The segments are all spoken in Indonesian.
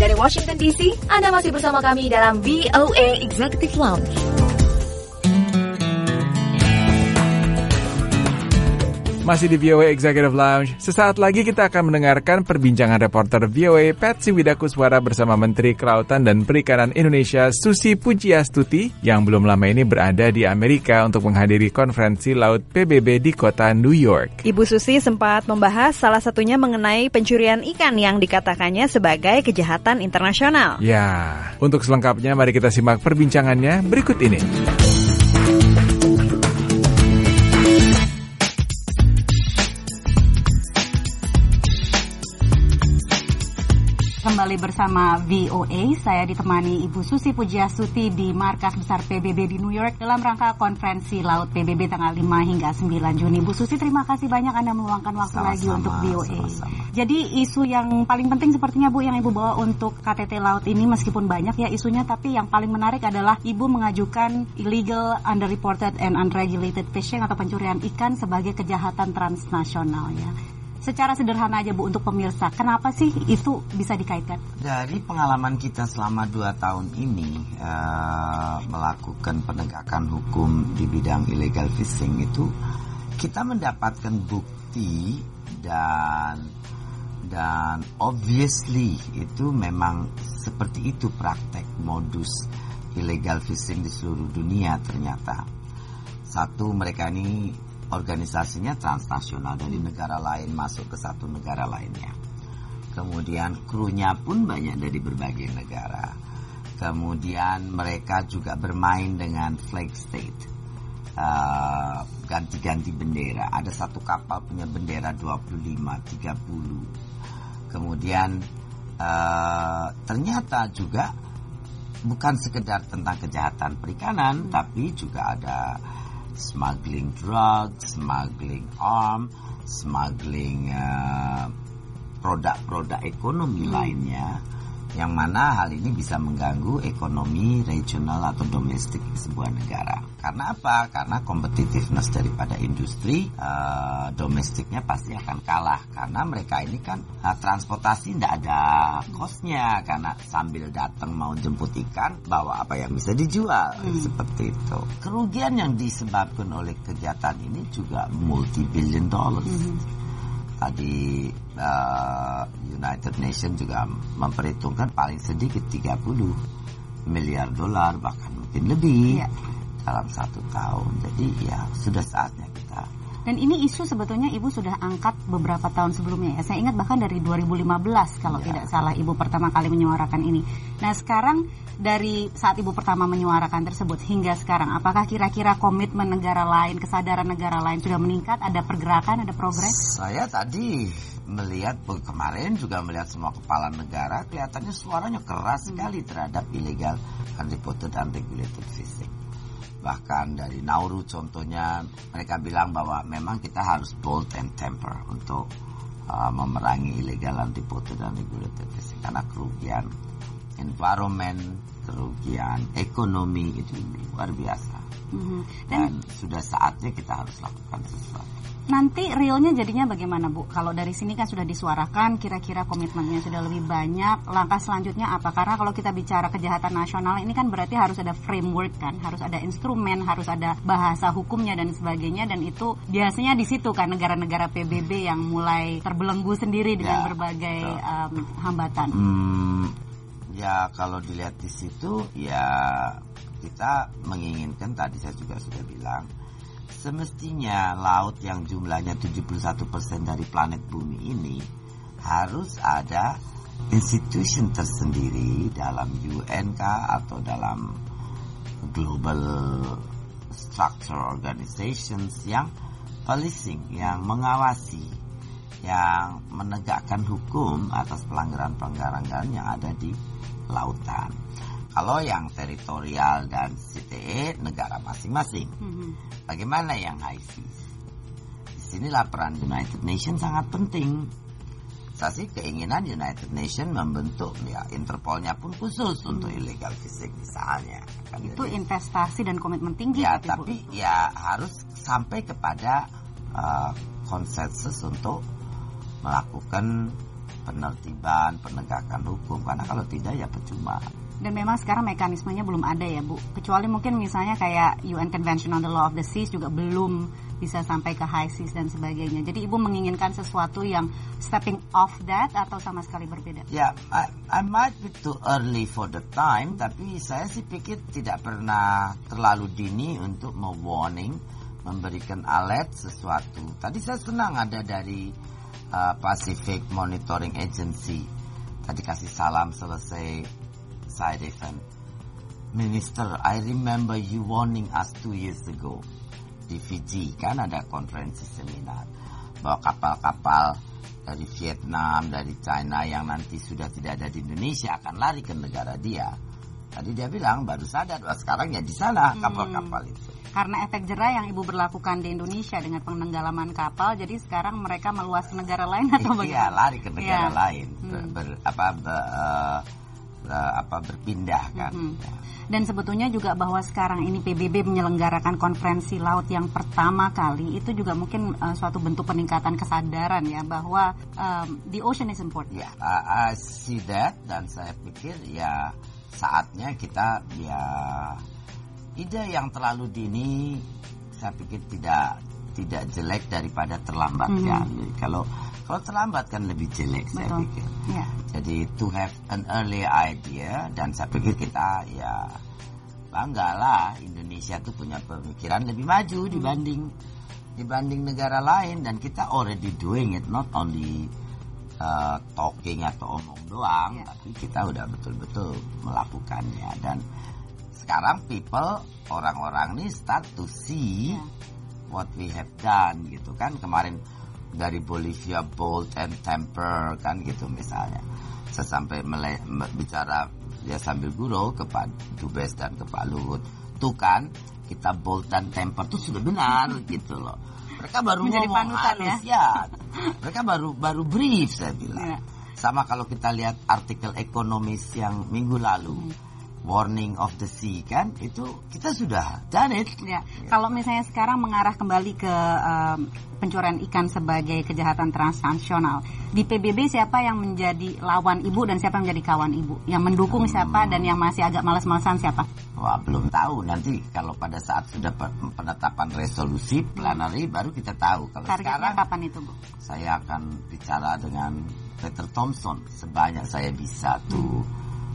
Dari Washington DC, Anda masih bersama kami dalam VOA Executive Lounge. Masih di VOA Executive Lounge, sesaat lagi kita akan mendengarkan perbincangan reporter VOA Patsy Widakuswara bersama Menteri Kelautan dan Perikanan Indonesia Susi Pujiastuti yang belum lama ini berada di Amerika untuk menghadiri konferensi laut PBB di kota New York. Ibu Susi sempat membahas salah satunya mengenai pencurian ikan yang dikatakannya sebagai kejahatan internasional. Ya, untuk selengkapnya mari kita simak perbincangannya berikut ini. Kembali bersama VOA, saya ditemani Ibu Susi Pujiastuti di Markas Besar PBB di New York dalam rangka konferensi Laut PBB tanggal 5 hingga 9 Juni. Bu Susi, terima kasih banyak Anda meluangkan waktu lagi untuk VOA. Jadi isu yang paling penting sepertinya Bu yang Ibu bawa untuk KTT Laut ini, meskipun banyak ya isunya, tapi yang paling menarik adalah Ibu mengajukan illegal, underreported and unregulated fishing atau pencurian ikan sebagai kejahatan transnasional ya. Secara sederhana aja Bu untuk pemirsa, kenapa sih itu bisa dikaitkan? Dari pengalaman kita selama 2 tahun ini melakukan penegakan hukum di bidang illegal fishing itu, kita mendapatkan bukti dan obviously itu memang seperti itu praktek modus illegal fishing di seluruh dunia ternyata. Satu, mereka ini organisasinya transnasional dari negara lain masuk ke satu negara lainnya. Kemudian krunya pun banyak dari berbagai negara. Kemudian mereka juga bermain dengan flag state, ganti-ganti bendera. Ada satu kapal punya bendera 25, 30. Kemudian ternyata juga bukan sekedar tentang kejahatan perikanan, tapi juga ada smuggling drugs, smuggling arm, smuggling produk-produk ekonomi lainnya, yang mana hal ini bisa mengganggu ekonomi regional atau domestik sebuah negara. Karena apa? Karena competitiveness daripada industri domestiknya pasti akan kalah, karena mereka ini kan transportasi tidak ada cost-nya, karena sambil datang mau jemput ikan bawa apa yang bisa dijual, seperti itu. Kerugian yang disebabkan oleh kegiatan ini juga multi-billion dollars. Tadi United Nations juga memperhitungkan paling sedikit 30 miliar dolar, bahkan mungkin lebih dalam 1 tahun. Jadi ya sudah saatnya kita. Dan ini isu sebetulnya Ibu sudah angkat beberapa tahun sebelumnya ya. Saya ingat bahkan dari 2015 kalau tidak salah Ibu pertama kali menyuarakan ini. Nah sekarang dari saat Ibu pertama menyuarakan tersebut hingga sekarang, apakah kira-kira komitmen negara lain, kesadaran negara lain sudah meningkat? Ada pergerakan, ada progres? Saya tadi melihat kemarin juga melihat semua kepala negara, kelihatannya suaranya keras sekali terhadap illegal, unreported, unregulated fishing. Bahkan dari Nauru contohnya, mereka bilang bahwa memang kita harus bold and temper untuk memerangi illegal, unreported, unregulated fishing, karena kerugian environment, kerugian ekonomi itu luar biasa. Dan sudah saatnya kita harus lakukan sesuatu. Nanti realnya jadinya bagaimana Bu? Kalau dari sini kan sudah disuarakan, kira-kira komitmennya sudah lebih banyak. Langkah selanjutnya apa? Karena kalau kita bicara kejahatan nasional ini kan berarti harus ada framework kan, harus ada instrumen, harus ada bahasa hukumnya dan sebagainya. Dan itu biasanya di situ kan negara-negara PBB yang mulai terbelenggu sendiri dengan berbagai hambatan. Ya kalau dilihat di situ ya kita menginginkan, tadi saya juga sudah bilang, semestinya laut yang jumlahnya 71% dari planet bumi ini harus ada institution tersendiri dalam UN atau dalam global structure organizations yang policing, yang mengawasi, yang menegakkan hukum atas pelanggaran-pelanggaran yang ada di lautan. Kalau yang teritorial dan CTE negara masing-masing. Bagaimana yang high seas? Disinilah peran United Nations sangat penting. Saya sih keinginan United Nations membentuk Interpolnya pun khusus untuk illegal fishing misalnya. Kan itu investasi dan komitmen tinggi. Ya, tapi ya harus sampai kepada konsensus untuk melakukan penertiban, penegakan hukum, karena kalau tidak ya percuma. Dan memang sekarang mekanismenya belum ada ya Bu, kecuali mungkin misalnya kayak UN Convention on the Law of the Seas juga belum bisa sampai ke high seas dan sebagainya. Jadi Ibu menginginkan sesuatu yang stepping off that atau sama sekali berbeda? Ya, I might be too early for the time, tapi saya sih pikir tidak pernah terlalu dini untuk warning, memberikan alert sesuatu. Tadi saya senang ada dari Pacific Monitoring Agency. Tadi kasih salam selesai side event. Minister, I remember you warning us 2 years ago di Fiji, kan ada konferensi seminar bahwa kapal-kapal dari Vietnam, dari China yang nanti sudah tidak ada di Indonesia akan lari ke negara dia. Tadi dia bilang baru sadar, wah sekarang ya di sana kapal-kapal itu. Karena efek jerah yang Ibu berlakukan di Indonesia dengan penenggelaman kapal, jadi sekarang mereka meluas ke negara lain atau bagaimana? Iya, lari ke negara lain, berpindah kan. Dan sebetulnya juga bahwa sekarang ini PBB menyelenggarakan konferensi laut yang pertama kali, itu juga mungkin suatu bentuk peningkatan kesadaran ya bahwa the ocean is important. Ya, I see that, dan saya pikir ya saatnya kita ya ide yang terlalu dini saya pikir tidak jelek daripada terlambat ya. Kalau terlambat kan lebih jelek. Betul. Saya pikir. Yeah. Jadi to have an early idea, dan saya pikir kita ya banggalah Indonesia tuh punya pemikiran lebih maju dibanding negara lain, dan kita already doing it, not only talking atau omong doang, tapi kita udah betul-betul melakukannya. Dan sekarang orang-orang nih start to see what we have done gitu kan. Kemarin dari Bolivia, bold and temper kan gitu misalnya. Saya sampai bicara ya sambil gurau ke Pak Dubes dan ke Pak Luhut. Tuh kan kita bold dan temper tuh sudah benar gitu loh. Mereka baru menjadi ngomong panutan halus ya. Mereka baru brief saya bilang. Sama kalau kita lihat artikel ekonomis yang minggu lalu. Warning of the sea kan, itu kita sudah done it. Ya. Kalau misalnya sekarang mengarah kembali ke pencurian ikan sebagai kejahatan transnasional, di PBB siapa yang menjadi lawan Ibu dan siapa yang menjadi kawan Ibu? Yang mendukung siapa dan yang masih agak malas-malasan siapa? Wah, belum tahu. Nanti kalau pada saat sudah penetapan resolusi plenary baru kita tahu. Kalau targetnya sekarang kapan itu Bu? Saya akan bicara dengan Peter Thompson sebanyak saya bisa to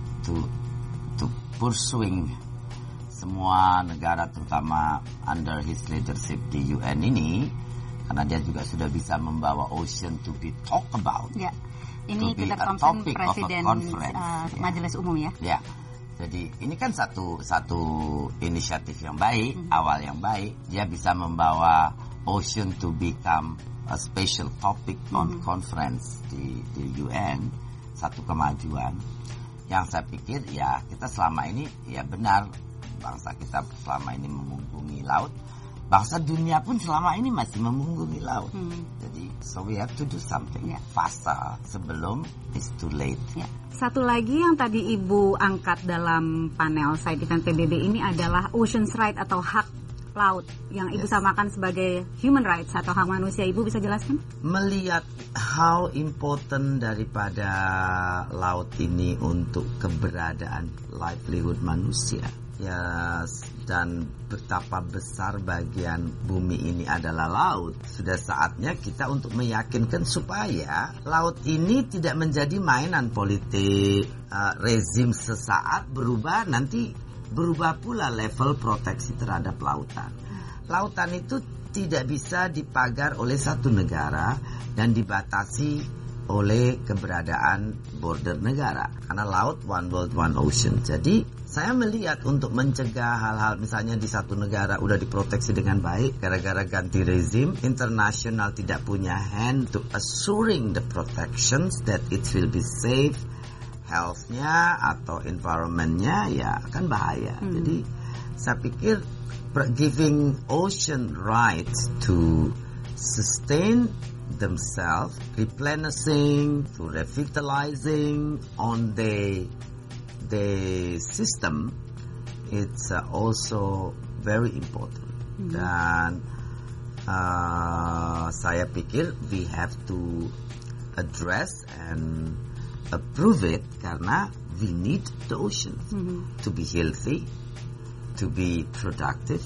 pursuing semua negara terutama under his leadership di UN ini, karena dia juga sudah bisa membawa ocean to be talked about. Ya. Ini Peter Thompson Presiden Majelis Umum ya. Ya. Jadi ini kan satu inisiatif yang baik, awal yang baik. Dia bisa membawa ocean to become a special topic on conference di UN, satu kemajuan. Yang saya pikir ya kita selama ini ya benar, bangsa kita selama ini memunggungi laut, bangsa dunia pun selama ini masih memunggungi laut. Jadi so we have to do something faster sebelum it's too late. Satu lagi yang tadi Ibu angkat dalam panel side event PBB ini adalah ocean's right atau hak laut yang Ibu samakan sebagai human rights atau hak manusia. Ibu bisa jelaskan? Melihat how important daripada laut ini untuk keberadaan livelihood manusia ya, dan betapa besar bagian bumi ini adalah laut, sudah saatnya kita untuk meyakinkan supaya laut ini tidak menjadi mainan politik. Rezim sesaat berubah, nanti berubah pula level proteksi terhadap lautan. Lautan itu tidak bisa dipagar oleh satu negara dan dibatasi oleh keberadaan border negara. Karena laut one world one ocean. Jadi saya melihat untuk mencegah hal-hal misalnya di satu negara udah diproteksi dengan baik, gara-gara ganti rezim, internasional tidak punya hand to assuring the protections that it will be safe, health-nya atau environment-nya ya akan bahaya. Jadi saya pikir giving ocean rights to sustain themselves, replenishing, to revitalizing on the system, it's also very important. Dan saya pikir we have to address and approve it karena we need the oceans to be healthy, to be productive,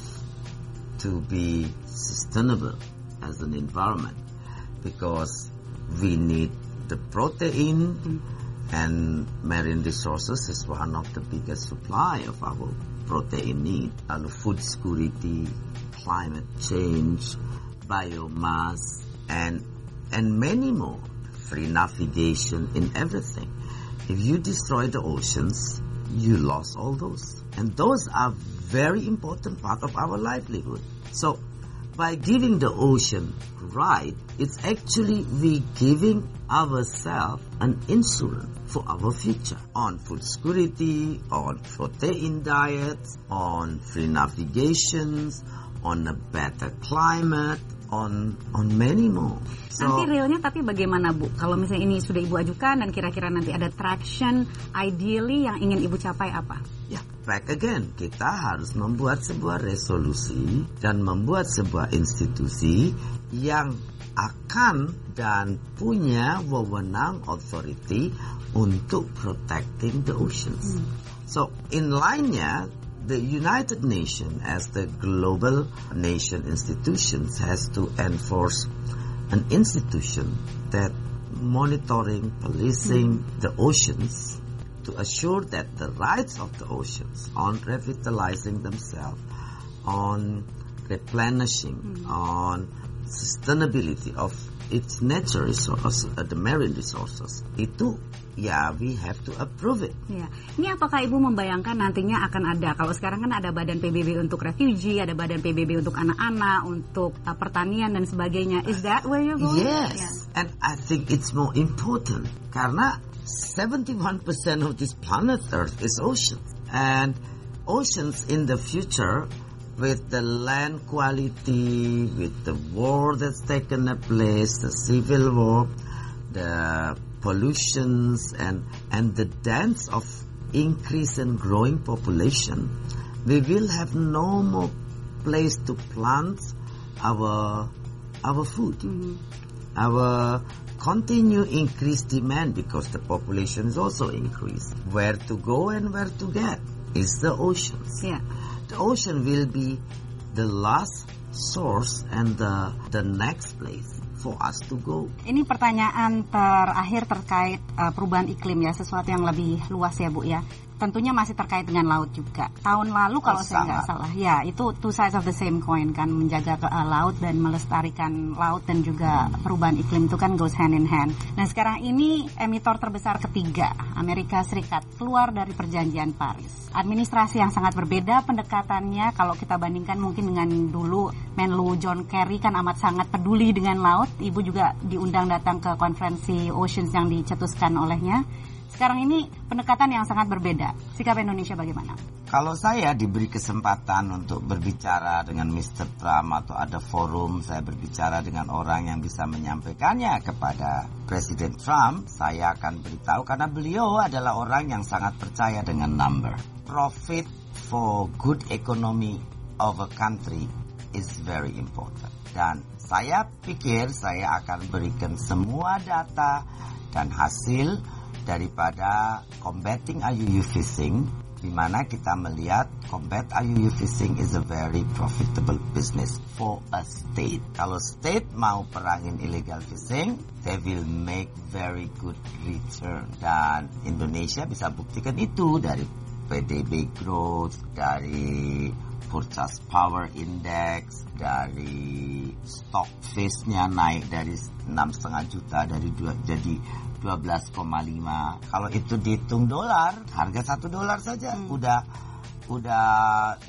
to be sustainable as an environment, because we need the protein, and marine resources is one of the biggest supply of our protein need. Food security, climate change, biomass, and many more. Free navigation in everything. If you destroy the oceans, you lost all those. And those are very important part of our livelihood. So, by giving the ocean right, it's actually we giving ourselves an insurance for our future on food security, on protein diets, on free navigations, on a better climate, on many more. So, nanti realnya tapi bagaimana Bu? Kalau misalnya ini sudah Ibu ajukan dan kira-kira nanti ada traction, ideally yang ingin Ibu capai apa? ya, back again, kita harus membuat sebuah resolusi dan membuat sebuah institusi yang akan dan punya wewenang authority untuk protecting the oceans. So, in line-nya, the United Nations as the global nation institutions has to enforce an institution that monitoring, policing the oceans to assure that the rights of the oceans on revitalizing themselves, on replenishing, on sustainability of its natural resources, the marine resources, itu ya we have to approve it. Ya. Ini apakah Ibu membayangkan nantinya akan ada, kalau sekarang kan ada badan PBB untuk refugee, ada badan PBB untuk anak-anak, untuk pertanian dan sebagainya. Is that where you're going? Yes, yeah. And I think it's more important karena 71% of this planet Earth is oceans. And oceans in the future, with the land quality, with the war that's taken place, the civil war, the pollutions, and the dance of increase and growing population, we will have no more place to plant our food. Our continue increased demand because the population is also increased. Where to go and where to get is the oceans. Yeah. The ocean will be the last source and the next place for us to go. Ini pertanyaan terakhir terkait perubahan iklim ya, sesuatu yang lebih luas ya Bu ya. Tentunya masih terkait dengan laut juga. Tahun lalu kalau saya nggak salah, ya itu two sides of the same coin kan, menjaga laut dan melestarikan laut dan juga perubahan iklim itu kan goes hand in hand. Nah sekarang ini emitor terbesar ketiga, Amerika Serikat, keluar dari perjanjian Paris. Administrasi yang sangat berbeda pendekatannya kalau kita bandingkan mungkin dengan dulu Menlu John Kerry kan amat sangat peduli dengan laut. Ibu juga diundang datang ke konferensi Oceans yang dicetuskan olehnya. Sekarang ini pendekatan yang sangat berbeda. Sikap Indonesia bagaimana? Kalau saya diberi kesempatan untuk berbicara dengan Mr. Trump atau ada forum, saya berbicara dengan orang yang bisa menyampaikannya kepada Presiden Trump, saya akan beritahu karena beliau adalah orang yang sangat percaya dengan number. Profit for good economy of a country is very important. Dan saya pikir saya akan berikan semua data dan hasil daripada combating IUU fishing, di mana kita melihat combat IUU fishing is a very profitable business for a state. Kalau state mau perangin illegal fishing, they will make very good return. Dan Indonesia bisa buktikan itu dari PDB growth, dari Purchase Power Index, dari stock fish-nya naik dari 6,5 juta jadi 12,5. Kalau itu dihitung dolar, harga $1 saja udah 6,5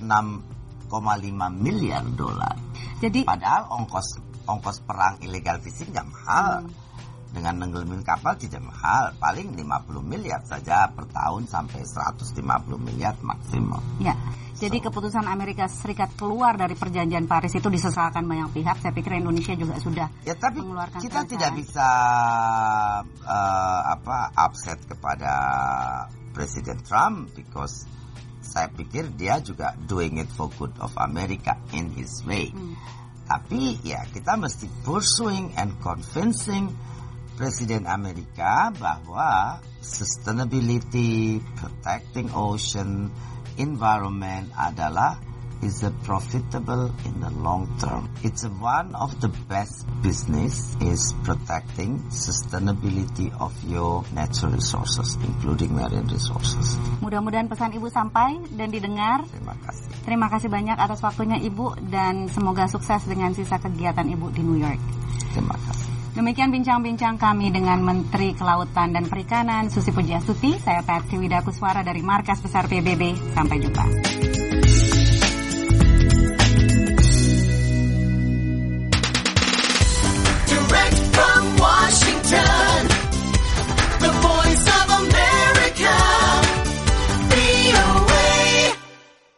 miliar dolar. Jadi padahal ongkos perang illegal fishing nggak mahal. Dengan nenggelamin kapal tidak mahal, paling 50 miliar saja per tahun sampai 150 miliar maksimum. Ya. Jadi keputusan Amerika Serikat keluar dari perjanjian Paris itu disesalkan banyak pihak. Saya pikir Indonesia juga sudah tapi mengeluarkan kita tidak bisa upset kepada Presiden Trump because saya pikir dia juga doing it for good of America in his way. Tapi ya kita mesti pursuing and convincing Presiden Amerika bahwa sustainability, protecting ocean, environment adalah is a profitable in the long term. It's one of the best business is protecting sustainability of your natural resources, including marine resources. Mudah-mudahan pesan Ibu sampai dan didengar. Terima kasih. Terima kasih banyak atas waktunya Ibu dan semoga sukses dengan sisa kegiatan Ibu di New York. Terima kasih. Demikian bincang-bincang kami dengan Menteri Kelautan dan Perikanan Susi Pujiastuti. Saya Patsy Widakuswara dari Markas Besar PBB. Sampai jumpa.